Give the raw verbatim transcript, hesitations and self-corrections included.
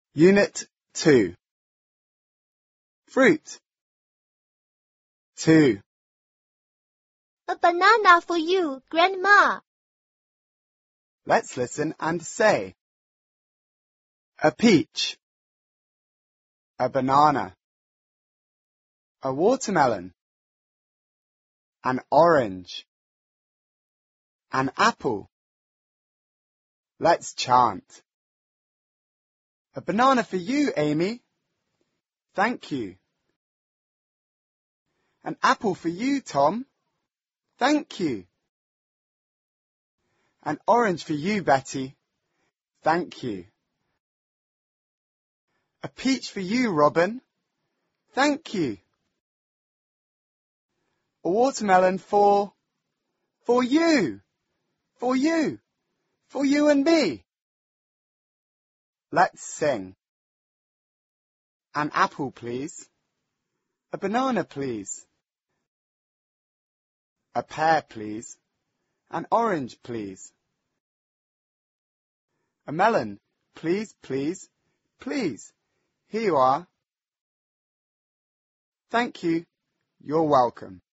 Unit two. Fruit. two. A banana for you, Grandma. Let's listen and say. A peach. A banana. A watermelon. An orange. An apple. Let's chant. A banana for you, Amy. Thank you. An apple for you, Tom. Thank you. An orange for you, Betty. Thank you. A peach for you, Robin. Thank you. A watermelon for, for you, for you, for you and me. Let's sing. An apple, please. A banana, please. A pear, please. An orange, please. A melon, please, please, please. Here you are. Thank you. You're welcome.